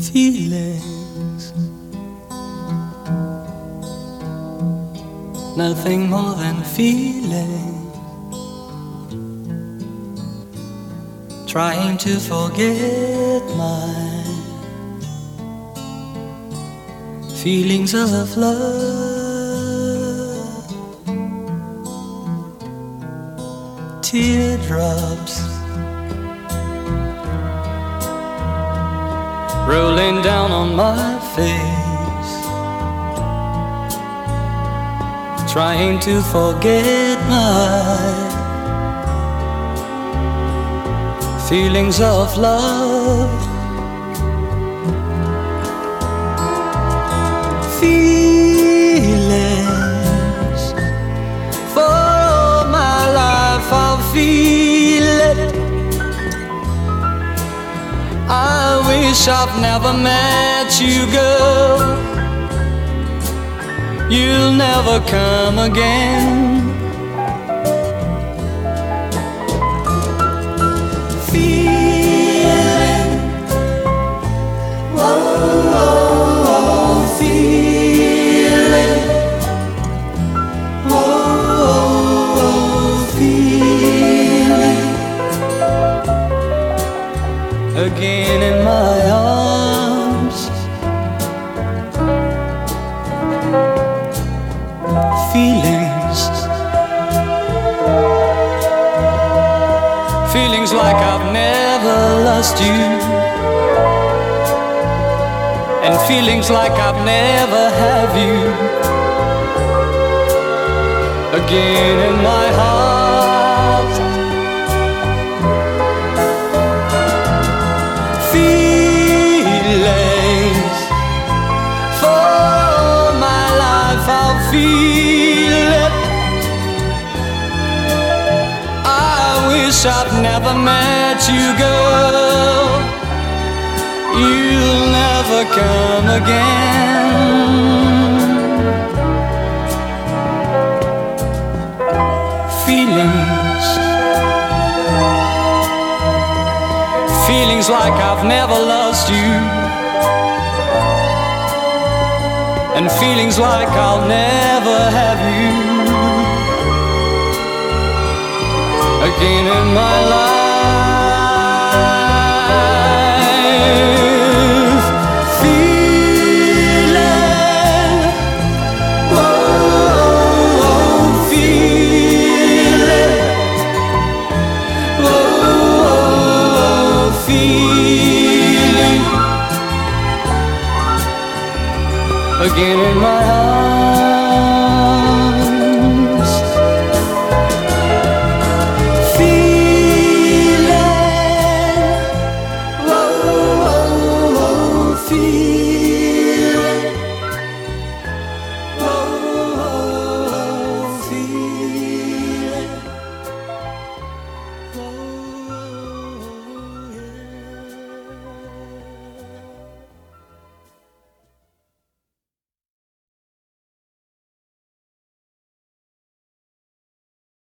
feelings, nothing more than feeling. Trying to forget my feelings of love. Teardrops rolling down on my face, trying to forget my feelings of love. Feelings, for all my life I'll feel it. I wish I've never met you, girl. You'll never come again. Feeling, whoa, whoa, whoa, feeling, whoa, whoa, whoa, feeling. Again in my arms, feelings, feelings like I've never lost you, and feelings like I've never have you. Again in my heart, feelings, for all my life I'll feel it. I wish I'd never met you, girl. You'll never come again. Feelings, feelings like I've never lost you, and feelings like I'll never have you. Again in my life, feeling, whoa, whoa, feeling, whoa, whoa, feeling. Again in my heart.